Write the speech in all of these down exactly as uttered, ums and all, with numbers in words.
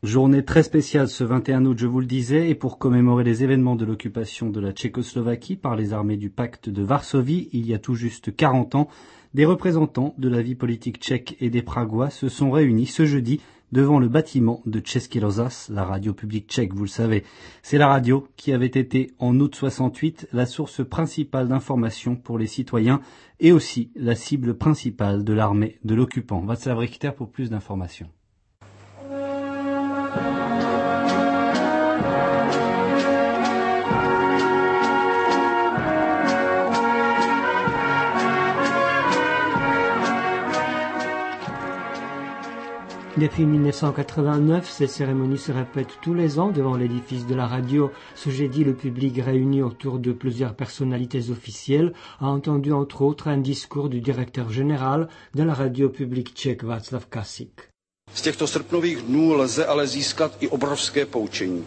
Journée très spéciale ce vingt et un août, je vous le disais, et pour commémorer les événements de l'occupation de la Tchécoslovaquie par les armées du pacte de Varsovie il y a tout juste quarante ans, des représentants de la vie politique tchèque et des Pragois se sont réunis ce jeudi devant le bâtiment de Český rozhlas, la radio publique tchèque, vous le savez. C'est la radio qui avait été, en août soixante-huit, la source principale d'information pour les citoyens et aussi la cible principale de l'armée de l'occupant. Václav Richter pour plus d'informations. Depuis mille neuf cent quatre-vingt-neuf, ces cérémonies se répètent tous les ans devant l'édifice de la radio. Ce jeudi, le public réuni autour de plusieurs personnalités officielles a entendu entre autres un discours du directeur général de la radio publique tchèque Václav Kasík. Z těchto srpnových dnů lze ale získat i obrovské poučení.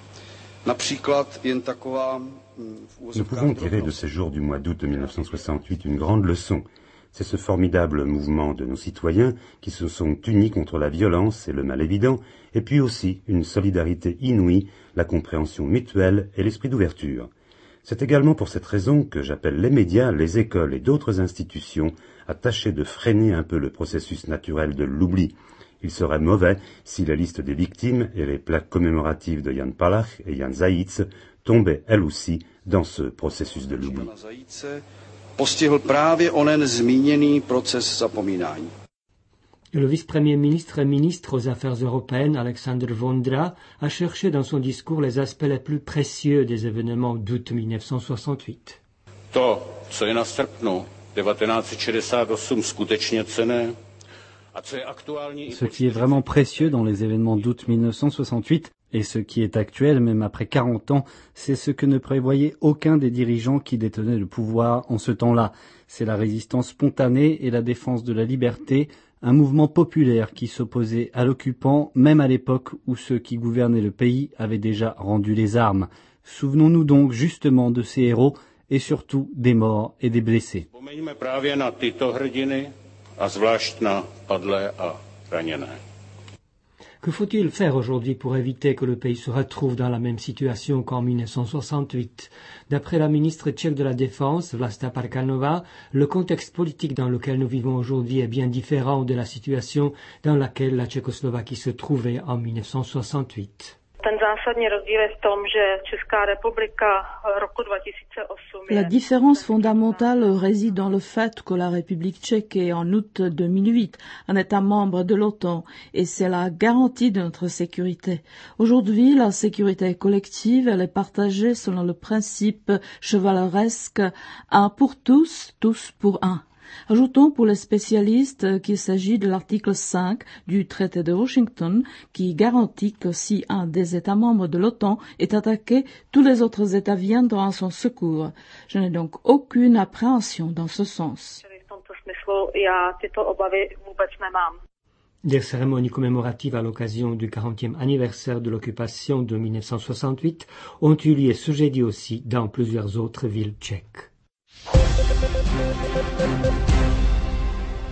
Například jen taková. Nous pouvons tirer de ces jours du mois d'août de mille neuf cent soixante-huit une grande leçon. C'est ce formidable mouvement de nos citoyens qui se sont unis contre la violence et le mal évident, et puis aussi une solidarité inouïe, la compréhension mutuelle et l'esprit d'ouverture. C'est également pour cette raison que j'appelle les médias, les écoles et d'autres institutions à tâcher de freiner un peu le processus naturel de l'oubli. Il serait mauvais si la liste des victimes et les plaques commémoratives de Jan Palach et Jan Zajíc tombaient elles aussi dans ce processus de l'oubli. Postihl právě onen zmíněný proces zapomínání. Le vice-premier ministre et ministre aux Affaires européennes, Alexander Vondra, a cherché dans son discours les aspects les plus précieux des événements d'août mille neuf cent soixante-huit. To, co je na srpnu devatenáct set šedesát osm skutečně cenné, a co je aktuální. Ce qui est vraiment précieux dans les événements d'août mille neuf cent soixante-huit, et ce qui est actuel, même après quarante ans, c'est ce que ne prévoyait aucun des dirigeants qui détenaient le pouvoir en ce temps-là. C'est la résistance spontanée et la défense de la liberté, un mouvement populaire qui s'opposait à l'occupant, même à l'époque où ceux qui gouvernaient le pays avaient déjà rendu les armes. Souvenons-nous donc justement de ces héros et surtout des morts et des blessés. Vzpomeňme právě na tyto hrdiny a zvlášť na padlé a raněné. Que faut-il faire aujourd'hui pour éviter que le pays se retrouve dans la même situation qu'en mille neuf cent soixante-huit? D'après la ministre tchèque de la Défense, Vlasta Parkanova, le contexte politique dans lequel nous vivons aujourd'hui est bien différent de la situation dans laquelle la Tchécoslovaquie se trouvait en mille neuf cent soixante-huit. La différence fondamentale réside dans le fait que la République tchèque est en août deux mille huit un État membre de l'OTAN et c'est la garantie de notre sécurité. Aujourd'hui, la sécurité collective, elle est partagée selon le principe chevaleresque un pour tous, tous pour un. Ajoutons pour les spécialistes qu'il s'agit de l'article cinq du traité de Washington qui garantit que si un des États membres de l'OTAN est attaqué, tous les autres États viendront à son secours. Je n'ai donc aucune appréhension dans ce sens. Des cérémonies commémoratives à l'occasion du quarantième anniversaire de l'occupation de mille neuf cent soixante-huit ont eu lieu ce jeudi aussi dans plusieurs autres villes tchèques. Thank you.